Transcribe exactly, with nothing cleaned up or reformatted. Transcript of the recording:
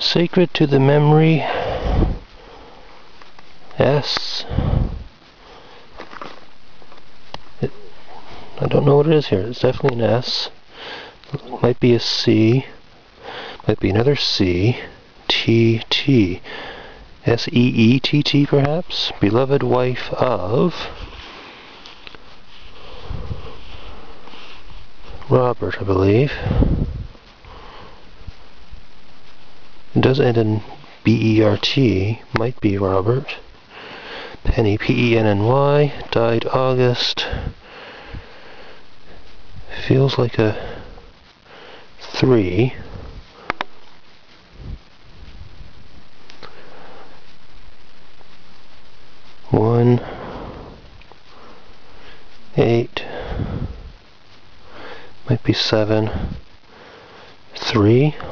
Sacred to the memory. S. It, I don't know what it is here. It's definitely an S. Might be a C. Might be another C. T T. S E E T T perhaps? Beloved wife of Robert, I believe. It does end in B E R T. Might be Robert. Penny, P E N N Y. Died August. Feels like a three. One, eight, might be seven, three.